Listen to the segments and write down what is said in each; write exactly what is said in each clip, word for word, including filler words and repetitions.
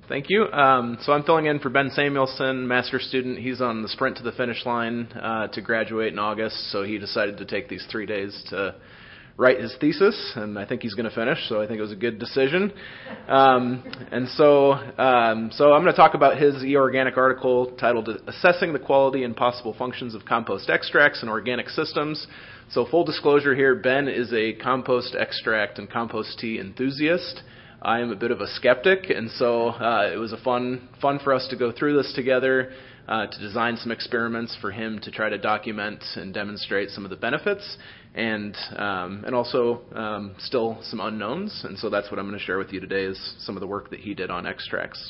Thank you. Um, so I'm filling in for Ben Samuelson, master's student. He's on the sprint to the finish line uh, to graduate in August, so he decided to take these three days to write his thesis, and I think he's going to finish, so I think it was a good decision. Um, and so, um, so I'm going to talk about his eOrganic article titled Assessing the Quality and Possible Functions of Compost Extracts in Organic Systems. So full disclosure here, Ben is a compost extract and compost tea enthusiast. I am a bit of a skeptic, and so uh, it was a fun fun for us to go through this together, uh, to design some experiments for him to try to document and demonstrate some of the benefits, and um, and also um, still some unknowns. And so that's what I'm going to share with you today is some of the work that he did on extracts.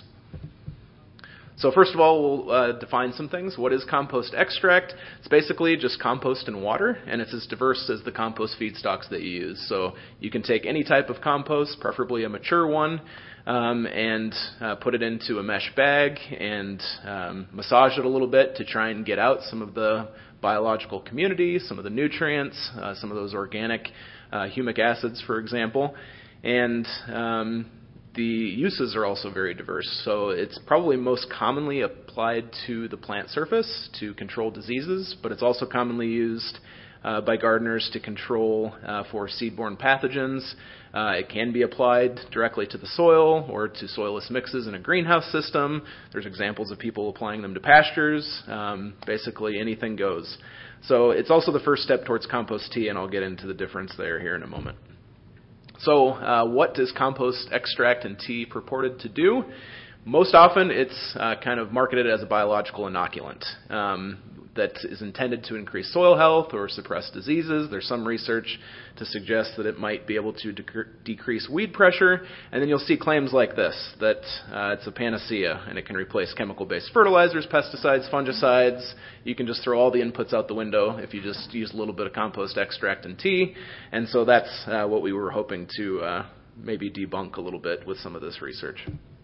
So first of all, we'll uh, define some things. What is compost extract? It's basically just compost and water, and it's as diverse as the compost feedstocks that you use. So you can take any type of compost, preferably a mature one, um, and uh, put it into a mesh bag and um, massage it a little bit to try and get out some of the biological community, some of the nutrients, uh, some of those organic uh, humic acids, for example. And um, the uses are also very diverse. So it's probably most commonly applied to the plant surface to control diseases, but it's also commonly used uh, by gardeners to control uh, for seed-borne pathogens. Uh, it can be applied directly to the soil or to soilless mixes in a greenhouse system. There's examples of people applying them to pastures. Um, basically, anything goes. So it's also the first step towards compost tea, and I'll get into the difference there here in a moment. So uh, what does compost extract and tea purported to do? Most often it's uh, kind of marketed as a biological inoculant um, that is intended to increase soil health or suppress diseases. There's some research to suggest that it might be able to dec- decrease weed pressure. And then you'll see claims like this, that uh, it's a panacea and it can replace chemical-based fertilizers, pesticides, fungicides. You can just throw all the inputs out the window if you just use a little bit of compost extract and tea. And so that's uh, what we were hoping to uh, maybe debunk a little bit with some of this research.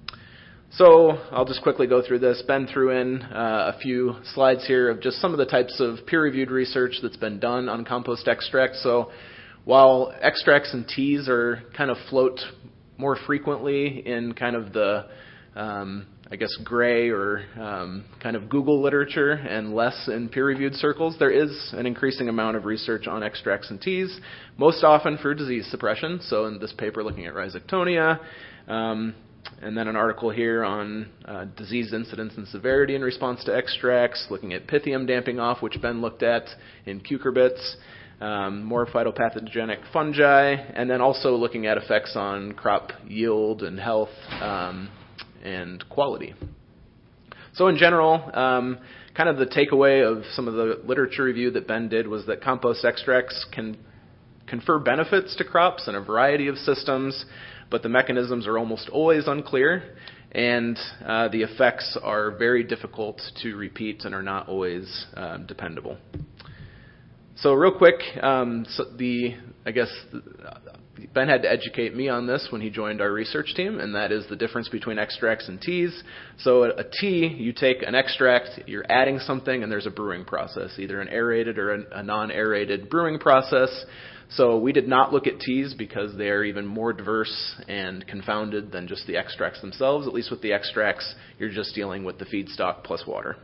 So I'll just quickly go through this. Ben threw in uh, a few slides here of just some of the types of peer-reviewed research that's been done on compost extracts. So while extracts and teas are kind of float more frequently in kind of the, um, I guess, gray or um, kind of Google literature and less in peer-reviewed circles, there is an increasing amount of research on extracts and teas, most often for disease suppression. So in this paper looking at Rhizoctonia, um, and then an article here on uh, disease incidence and severity in response to extracts, looking at Pythium damping off, which Ben looked at in cucurbits, um, more phytopathogenic fungi, and then also looking at effects on crop yield and health um, and quality. So in general, um, kind of the takeaway of some of the literature review that Ben did was that compost extracts can confer benefits to crops in a variety of systems, but the mechanisms are almost always unclear, and uh, the effects are very difficult to repeat and are not always uh, dependable. So real quick, um, so the I guess Ben had to educate me on this when he joined our research team, and that is the difference between extracts and teas. So a, a tea, you take an extract, you're adding something, and there's a brewing process, either an aerated or a, a non-aerated brewing process. So we did not look at teas because they are even more diverse and confounded than just the extracts themselves. At least with the extracts, you're just dealing with the feedstock plus water.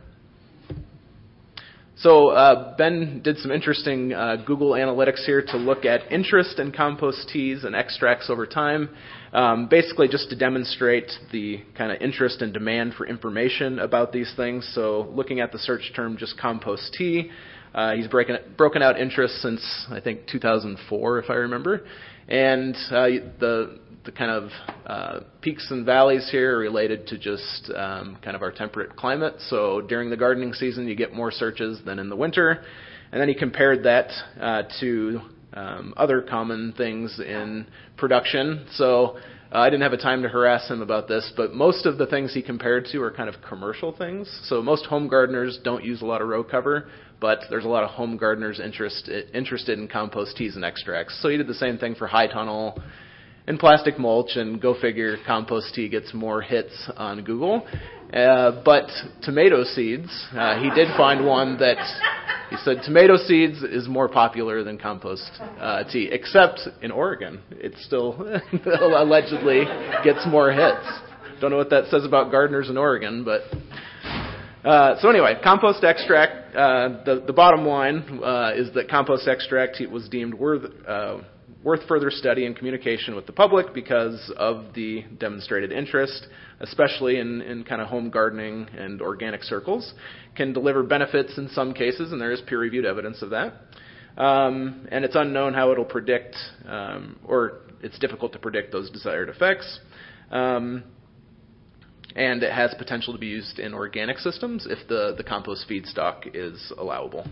So uh, Ben did some interesting uh, Google Analytics here to look at interest in compost teas and extracts over time, um, basically just to demonstrate the kind of interest and demand for information about these things. So looking at the search term just compost tea, Uh, he's breaking, broken out interest since, I think, two thousand four, if I remember. And uh, the the kind of uh, peaks and valleys here are related to just um, kind of our temperate climate. So during the gardening season, you get more searches than in the winter. And then he compared that uh, to um, other common things in production. So Uh, I didn't have a time to harass him about this, but most of the things he compared to are kind of commercial things. So most home gardeners don't use a lot of row cover, but there's a lot of home gardeners interest, interested in compost teas and extracts. So he did the same thing for high tunnel and plastic mulch, and go figure, compost tea gets more hits on Google. Uh, but tomato seeds, uh, he did find one that he said tomato seeds is more popular than compost uh, tea, except in Oregon. It still allegedly gets more hits. Don't know what that says about gardeners in Oregon, but uh, so anyway, compost extract. Uh, the the bottom line uh, is that compost extract was deemed worth uh, worth further study and communication with the public because of the demonstrated interest, especially in, in kind of home gardening and organic circles, can deliver benefits in some cases, and there is peer-reviewed evidence of that. Um, and it's unknown how it'll predict, um, or it's difficult to predict those desired effects. Um, and it has potential to be used in organic systems if the, the compost feedstock is allowable.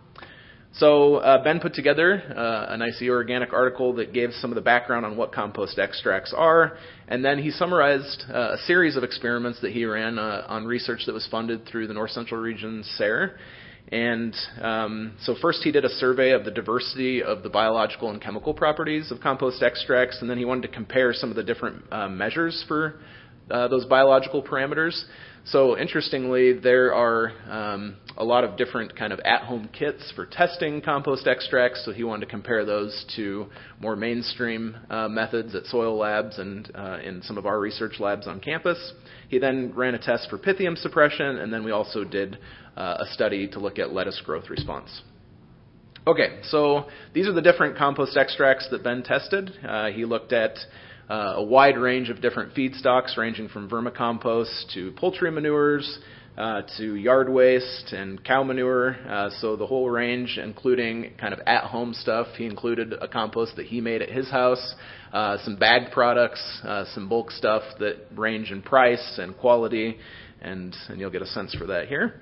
So uh, Ben put together uh, a nice eOrganic article that gave some of the background on what compost extracts are, and then he summarized uh, a series of experiments that he ran uh, on research that was funded through the North Central Region S A R E. And um, so first he did a survey of the diversity of the biological and chemical properties of compost extracts, and then he wanted to compare some of the different uh, measures for uh, those biological parameters. So interestingly, there are um, a lot of different kind of at-home kits for testing compost extracts, so he wanted to compare those to more mainstream uh, methods at soil labs and uh, in some of our research labs on campus. He then ran a test for Pythium suppression, and then we also did uh, a study to look at lettuce growth response. Okay, so these are the different compost extracts that Ben tested. Uh, he looked at Uh, a wide range of different feedstocks, ranging from vermicompost to poultry manures uh, to yard waste and cow manure. Uh, so the whole range, including kind of at-home stuff. He included a compost that he made at his house, uh, some bagged products, uh, some bulk stuff that range in price and quality, and, and you'll get a sense for that here.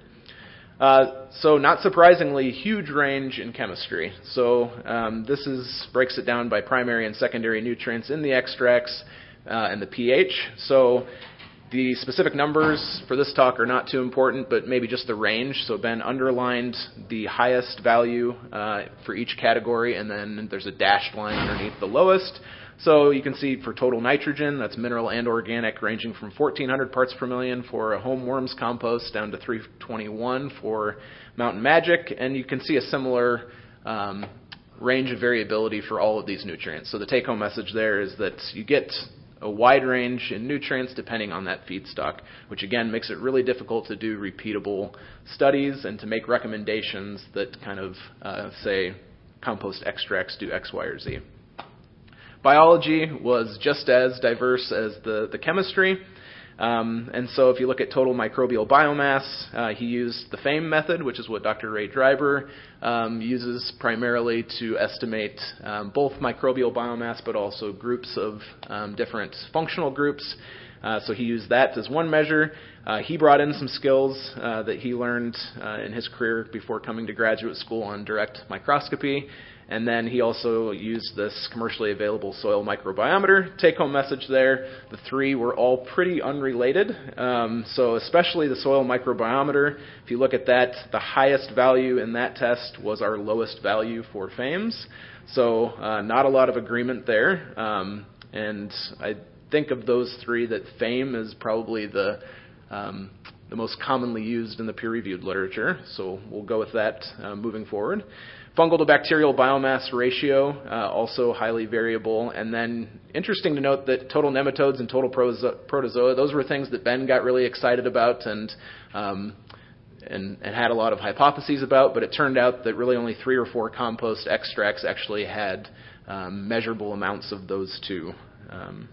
Uh, so not surprisingly, huge range in chemistry. So um, this is breaks it down by primary and secondary nutrients in the extracts uh, and the pH. So the specific numbers for this talk are not too important, but maybe just the range. So Ben underlined the highest value uh, for each category, and then there's a dashed line underneath the lowest. So you can see for total nitrogen, that's mineral and organic, ranging from fourteen hundred parts per million for a home worms compost down to three twenty-one for Mountain Magic. And you can see a similar um, range of variability for all of these nutrients. So the take-home message there is that you get a wide range in nutrients depending on that feedstock, which again makes it really difficult to do repeatable studies and to make recommendations that kind of uh, say compost extracts do X, Y, or Z. Biology was just as diverse as the, the chemistry. Um, and so if you look at total microbial biomass, uh, he used the FAME method, which is what Doctor Ray Dreiber um, uses primarily to estimate um, both microbial biomass but also groups of um, different functional groups. Uh, so he used that as one measure. Uh, he brought in some skills uh, that he learned uh, in his career before coming to graduate school on direct microscopy. And then he also used this commercially available soil microbiometer. Take-home message there, the three were all pretty unrelated. Um, so especially the soil microbiometer, if you look at that, the highest value in that test was our lowest value for FAMES. So uh, not a lot of agreement there. Um, and I think of those three that FAME is probably the um, the most commonly used in the peer-reviewed literature. So we'll go with that uh, moving forward. Fungal to bacterial biomass ratio, uh, also highly variable. And then interesting to note that total nematodes and total protozoa, those were things that Ben got really excited about and, um, and, and had a lot of hypotheses about, but it turned out that really only three or four compost extracts actually had um, measurable amounts of those two. Um,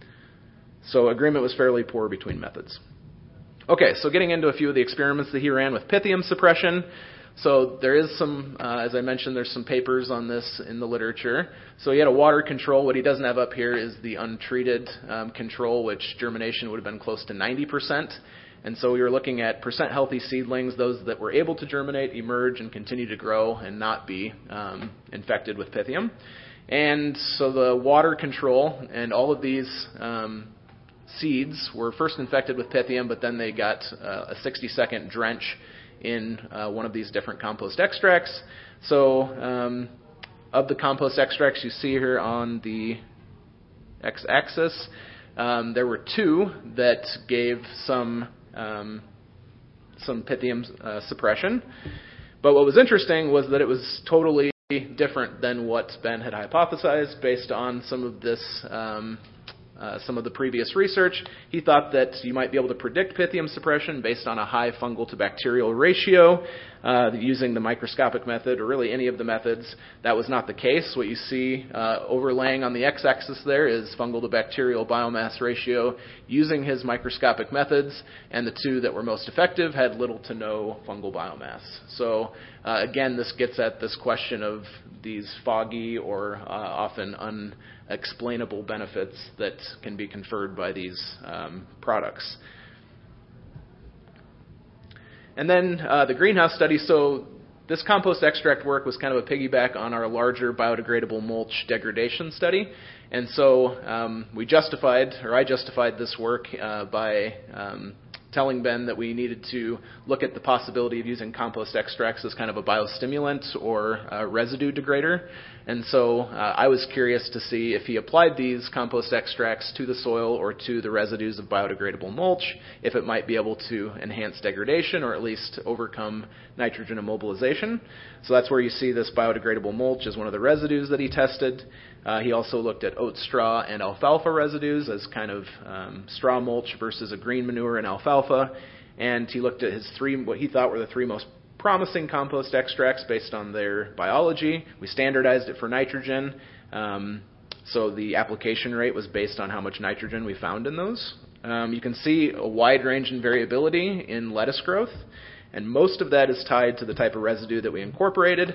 so agreement was fairly poor between methods. Okay, so getting into a few of the experiments that he ran with Pythium suppression. So there is some, uh, as I mentioned, there's some papers on this in the literature. So he had a water control. What he doesn't have up here is the untreated um, control, which germination would have been close to ninety percent. And so we were looking at percent healthy seedlings, those that were able to germinate, emerge, and continue to grow and not be um, infected with Pythium. And so the water control and all of these um, seeds were first infected with Pythium, but then they got uh, a sixty second drench in uh, one of these different compost extracts. So um, of the compost extracts you see here on the x-axis, um, there were two that gave some um, some Pythium uh, suppression. But what was interesting was that it was totally different than what Ben had hypothesized based on some of this um, uh, some of the previous research, he thought that you might be able to predict Pythium suppression based on a high fungal to bacterial ratio uh, using the microscopic method, or really any of the methods. That was not the case. What you see uh, overlaying on the x-axis there is fungal to bacterial biomass ratio using his microscopic methods, and the two that were most effective had little to no fungal biomass. So uh, again, this gets at this question of these foggy or uh, often unexplainable benefits that can be conferred by these um, products. And then uh, the greenhouse study. So this compost extract work was kind of a piggyback on our larger biodegradable mulch degradation study. And so um, we justified, or I justified this work uh, by um, telling Ben that we needed to look at the possibility of using compost extracts as kind of a biostimulant or a residue degrader. And so uh, I was curious to see if he applied these compost extracts to the soil or to the residues of biodegradable mulch, if it might be able to enhance degradation or at least overcome nitrogen immobilization. So that's where you see this biodegradable mulch as one of the residues that he tested. Uh, he also looked at oat straw and alfalfa residues as kind of um, straw mulch versus a green manure and alfalfa. And he looked at his three, what he thought were the three most promising compost extracts based on their biology. We standardized it for nitrogen. Um, so the application rate was based on how much nitrogen we found in those. Um, you can see a wide range in variability in lettuce growth, and most of that is tied to the type of residue that we incorporated.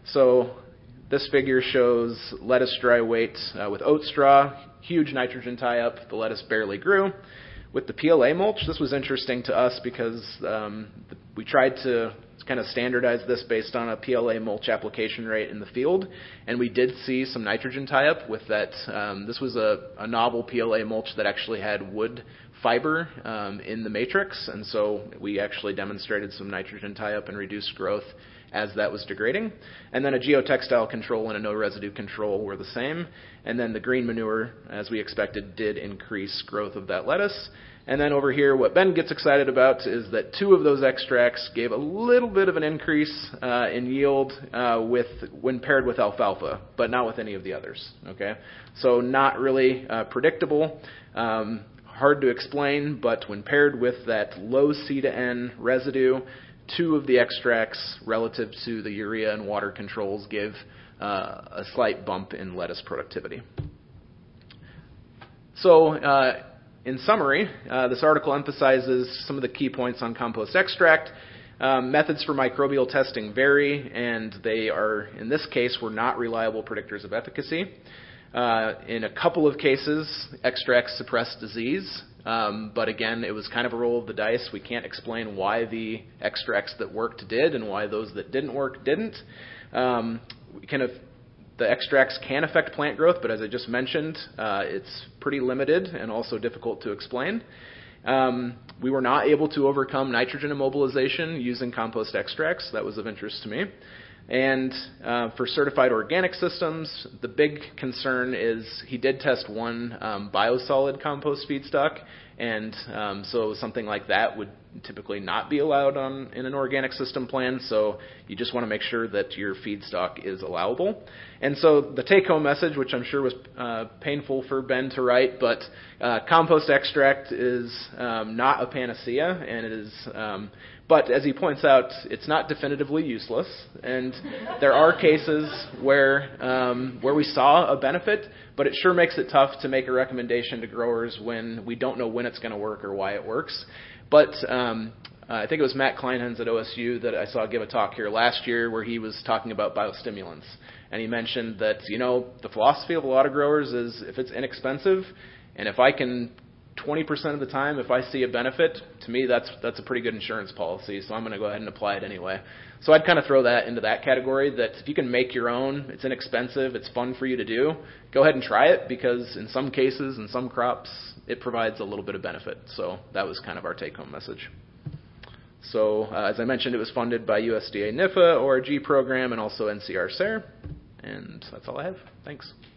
So this figure shows lettuce dry weight uh, with oat straw, huge nitrogen tie-up. The lettuce barely grew. With the P L A mulch, this was interesting to us because um, we tried to kind of standardize this based on a P L A mulch application rate in the field, and we did see some nitrogen tie-up with that. Um, this was a, a novel P L A mulch that actually had wood fiber um, in the matrix, and so we actually demonstrated some nitrogen tie-up and reduced growth as that was degrading. And then a geotextile control and a no residue control were the same. And then the green manure, as we expected, did increase growth of that lettuce. And then over here, what Ben gets excited about is that two of those extracts gave a little bit of an increase uh, in yield uh, with when paired with alfalfa, but not with any of the others. Okay, so not really uh, predictable, um, hard to explain, but when paired with that low C to N residue, two of the extracts relative to the urea and water controls give uh, a slight bump in lettuce productivity. So uh, in summary, uh, this article emphasizes some of the key points on compost extract. Um, methods for microbial testing vary, and they are, in this case, were not reliable predictors of efficacy. Uh, in a couple of cases, extracts suppress disease. Um, but again, it was kind of a roll of the dice. We can't explain why the extracts that worked did and why those that didn't work didn't. Um, we kind of, the extracts can affect plant growth, but as I just mentioned, uh, it's pretty limited and also difficult to explain. Um, we were not able to overcome nitrogen immobilization using compost extracts. That was of interest to me. And uh, for certified organic systems, the big concern is he did test one um, biosolid compost feedstock, and um, so something like that would typically not be allowed on in an organic system plan. So you just want to make sure that your feedstock is allowable. And so the take-home message, which I'm sure was uh, painful for Ben to write, but uh, compost extract is um, not a panacea, and it is. Um, But as he points out, it's not definitively useless, and there are cases where um, where we saw a benefit, but it sure makes it tough to make a recommendation to growers when we don't know when it's going to work or why it works. But um, I think it was Matt Kleinhans at O S U that I saw give a talk here last year where he was talking about biostimulants, and he mentioned that, you know, the philosophy of a lot of growers is if it's inexpensive, and if I can twenty percent of the time, if I see a benefit, to me that's that's a pretty good insurance policy, so I'm going to go ahead and apply it anyway. So I'd kind of throw that into that category, that if you can make your own, it's inexpensive, it's fun for you to do, go ahead and try it, because in some cases, in some crops, it provides a little bit of benefit. So that was kind of our take-home message. So uh, as I mentioned, it was funded by U S D A N I F A, O R G program, and also N C R S A R E, and that's all I have. Thanks.